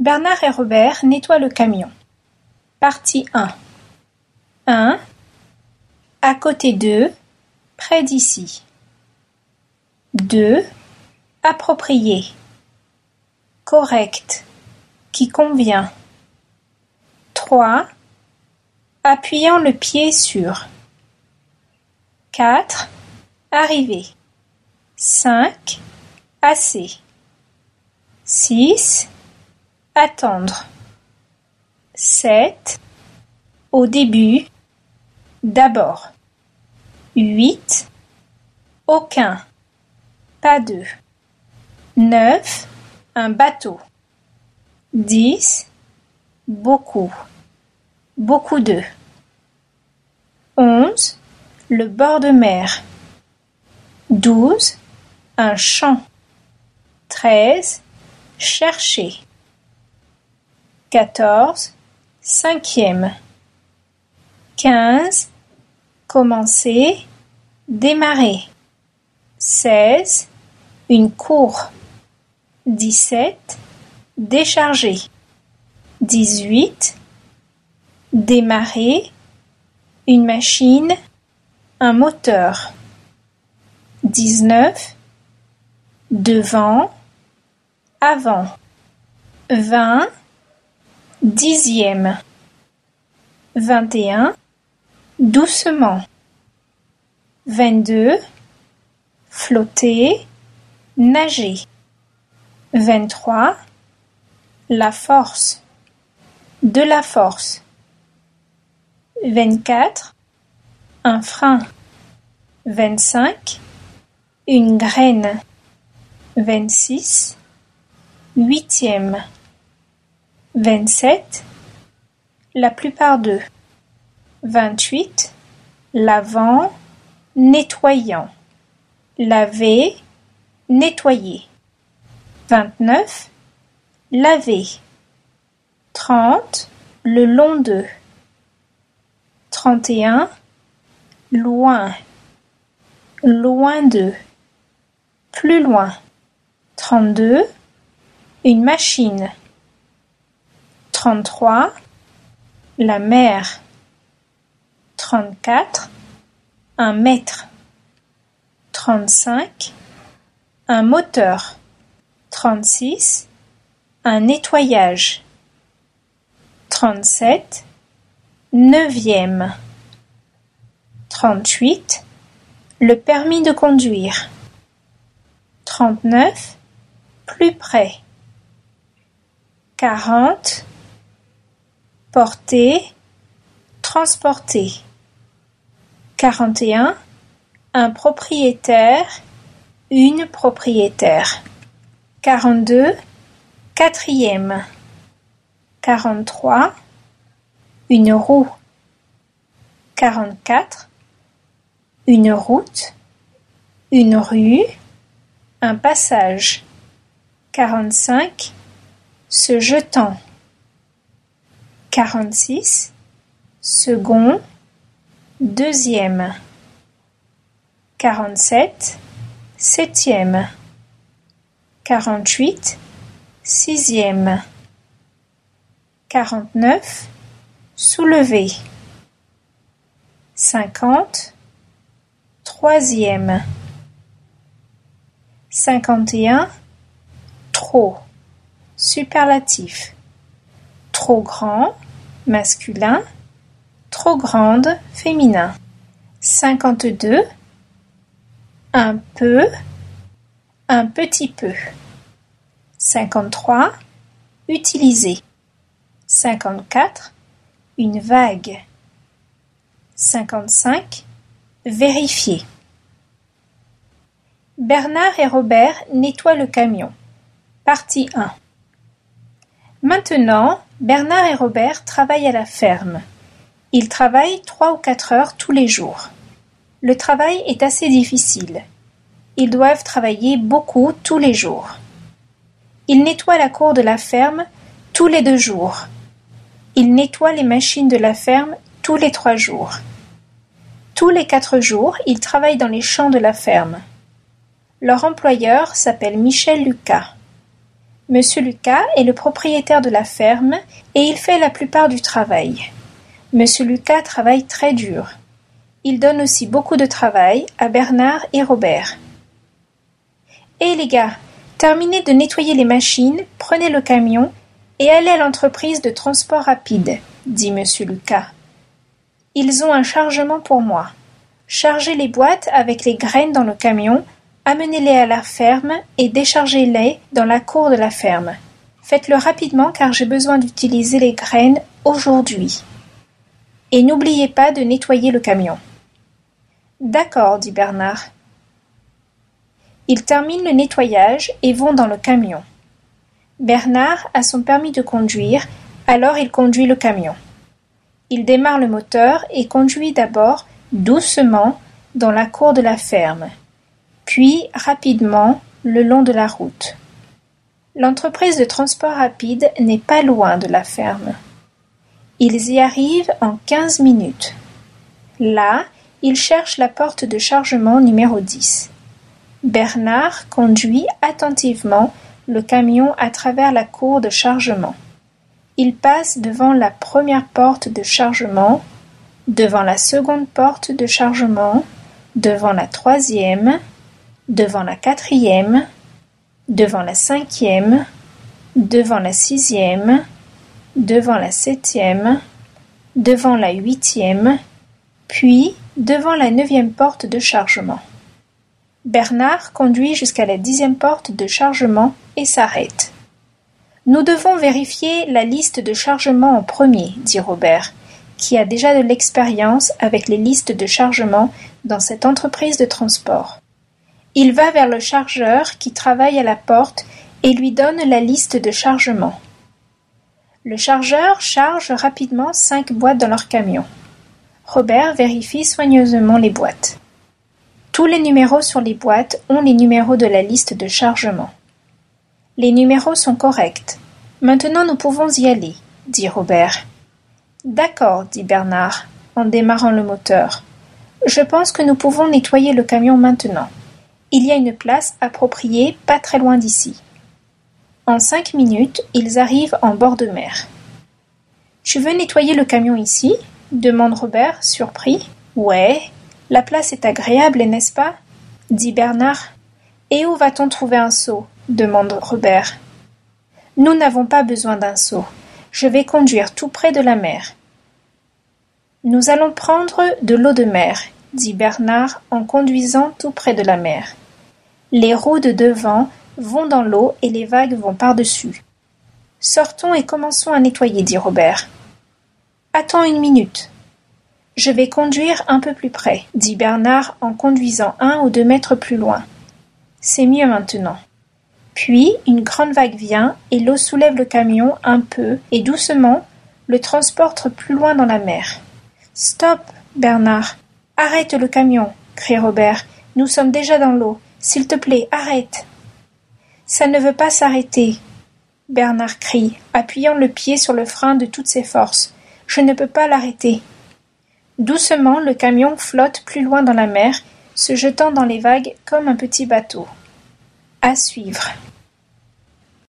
Bernard et Robert nettoient le camion. Partie 1. 1. À côté d'eux, près d'ici. 2. Approprié. Correct. Qui convient. 3. Appuyant le pied sur. 4. Arriver. 5. Assez. 6. Attendre. 7. Au début. D'abord. 8. Aucun. Pas de. 9. Un bateau. 10. Beaucoup. Beaucoup de. 11. Le bord de mer. 12. Un champ. 13. Chercher. 14. Cinquième. 15. Commencer. Démarrer. 16. Une cour. 17. Décharger. 18. Démarrer. Une machine. Un moteur. 19. Devant. Avant. 20. Dixième. 21. Doucement. 22. Flotter. Nager. 23. La force. De la force. 24. Un frein. 25. Une graine. 26. Huitième. 27. La plupart d'eux. 28. Lavant. Nettoyant. Laver. Nettoyer. 29. Laver. 30. Le long d'eux. 31. Loin. Loin d'eux. Plus loin. 32. Une machine. 33. La mer. 34. Un mètre. 35. Un moteur. 36. Un nettoyage. 37. Neuvième. 38. Le permis de conduire. 39. Plus près. 40. Porter. Transporter. 41. Un propriétaire. Une propriétaire. 42. Quatrième. 43. Une roue. 44. Une route. Une rue. Un passage. 45. Se jetant. 46. Second. Deuxième. 47. Septième. 48. Sixième. 49. Soulever. 50. Troisième. 51. Trop. Superlatif. Trop grand. Masculin. Trop grande. Féminin. 52. Un peu. Un petit peu. 53. Utiliser. 54. Une vague. 55. Vérifier. Bernard et Robert nettoient le camion. Partie 1. Maintenant, Bernard et Robert travaillent à la ferme. Ils travaillent 3 ou 4 heures tous les jours. Le travail est assez difficile. Ils doivent travailler beaucoup tous les jours. Ils nettoient la cour de la ferme tous les 2 jours. Ils nettoient les machines de la ferme tous les 3 jours. Tous les 4 jours, ils travaillent dans les champs de la ferme. Leur employeur s'appelle Michel Lucas. Monsieur Lucas est le propriétaire de la ferme et il fait la plupart du travail. Monsieur Lucas travaille très dur. Il donne aussi beaucoup de travail à Bernard et Robert. Eh les gars, terminez de nettoyer les machines, prenez le camion et allez à l'entreprise de transport rapide, dit Monsieur Lucas. Ils ont un chargement pour moi. Chargez les boîtes avec les graines dans le camion, amenez-les à la ferme et déchargez-les dans la cour de la ferme. Faites-le rapidement car j'ai besoin d'utiliser les graines aujourd'hui. Et n'oubliez pas de nettoyer le camion. D'accord, dit Bernard. Ils terminent le nettoyage et vont dans le camion. Bernard a son permis de conduire, alors il conduit le camion. Il démarre le moteur et conduit d'abord doucement dans la cour de la ferme, puis rapidement le long de la route. L'entreprise de transport rapide n'est pas loin de la ferme. Ils y arrivent en 15 minutes. Là, ils cherchent la porte de chargement numéro 10. Bernard conduit attentivement le camion à travers la cour de chargement. Il passe devant la première porte de chargement, devant la seconde porte de chargement, devant la troisième, devant la quatrième, devant la cinquième, devant la sixième, devant la septième, devant la huitième, puis devant la neuvième porte de chargement. Bernard conduit jusqu'à la 10e porte de chargement et s'arrête. Nous devons vérifier la liste de chargement en premier, dit Robert, qui a déjà de l'expérience avec les listes de chargement dans cette entreprise de transport. Il va vers le chargeur qui travaille à la porte et lui donne la liste de chargement. Le chargeur charge rapidement 5 boîtes dans leur camion. Robert vérifie soigneusement les boîtes. Tous les numéros sur les boîtes ont les numéros de la liste de chargement. Les numéros sont corrects. Maintenant nous pouvons y aller, dit Robert. D'accord, dit Bernard, en démarrant le moteur. Je pense que nous pouvons nettoyer le camion maintenant. Il y a une place appropriée pas très loin d'ici. En 5 minutes, ils arrivent en bord de mer. Tu veux nettoyer le camion ici? Demande Robert, surpris. Ouais, la place est agréable, n'est-ce pas? Dit Bernard. Et où va-t-on trouver un seau? Demande Robert. Nous n'avons pas besoin d'un seau. Je vais conduire tout près de la mer. Nous allons prendre de l'eau de mer, dit Bernard en conduisant tout près de la mer. Les roues de devant vont dans l'eau et les vagues vont par-dessus. Sortons et commençons à nettoyer, dit Robert. Attends une minute. Je vais conduire un peu plus près, dit Bernard en conduisant 1 ou 2 mètres plus loin. C'est mieux maintenant. Puis, une grande vague vient et l'eau soulève le camion un peu et doucement le transporte plus loin dans la mer. Stop, Bernard. Arrête le camion, crie Robert. Nous sommes déjà dans l'eau. S'il te plaît, arrête. Ça ne veut pas s'arrêter, Bernard crie, appuyant le pied sur le frein de toutes ses forces. Je ne peux pas l'arrêter. Doucement, le camion flotte plus loin dans la mer, se jetant dans les vagues comme un petit bateau. À suivre.